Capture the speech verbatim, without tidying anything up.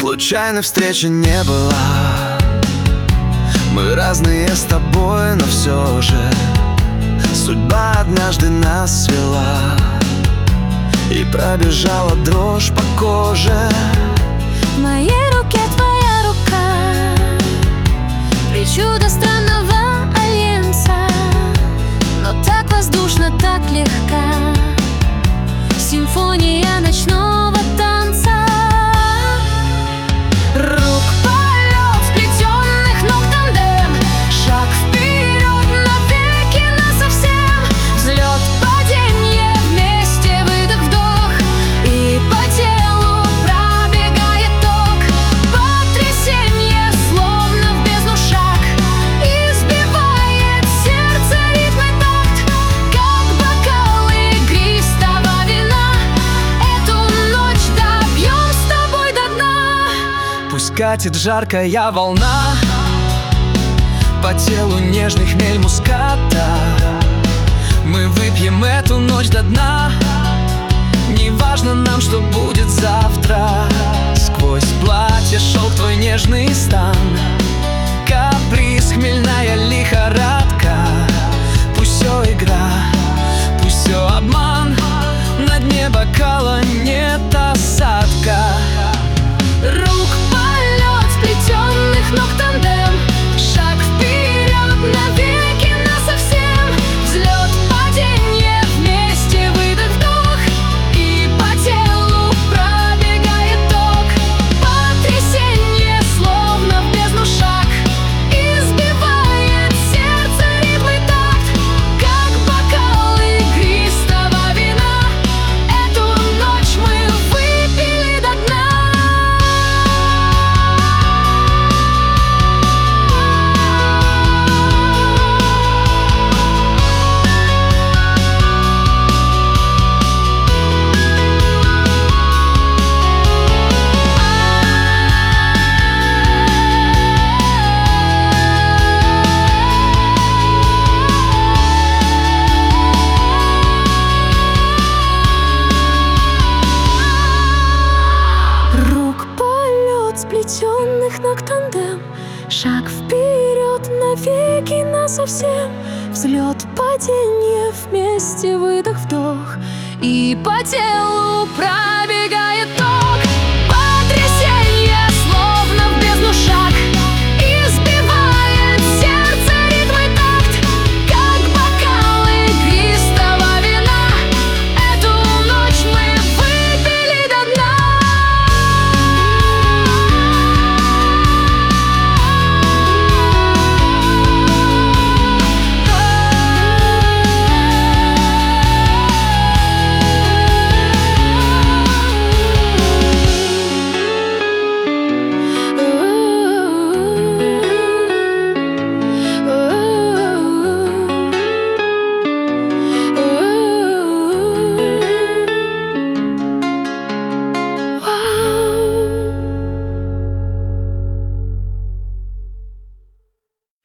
Случайной встречи не было. Мы разные с тобой, но все же судьба однажды нас свела, и пробежала дрожь по коже. В моей руке твоя рука, причуда странного альянса, но так воздушно, так легка симфония ночного танца. Рук полет, сплетенных ног тандем, шаг вперед, навеки насовсем. Взлет, падение, вместе выдох, вдох, и по телу пробегает ток. Потрясение, словно в бездну шаг, и сбивает сердце ритм и такт, как бокал игристого вина. Эту ночь добьем с тобой до дна. Пусть катит жаркая волна, по телу нежный хмель муската. Мы выпьем эту ночь до дна. Неважно нам, что будет завтра. Сквозь платье шелк твой нежный стан, каприз, хмельная лихорадка. Пусть все игра, пусть все обман, на дне бокала нет осадка. Рук полет, сплетенных ног тандем, шаг вперед, навеки насовсем. Взлет, падение, вместе выдох, вдох, и по телу пробегает ток. Потрясение, словно в бездну шаг, и сбивает сердце ритм и такт, как бокал игристого вина. Эту ночь мы выпили до дна. Рук полет, сплетенных ног тандем, шаг вперед, навеки насовсем. Взлет, падение, вместе выдох, вдох, и по телу пробегает ток.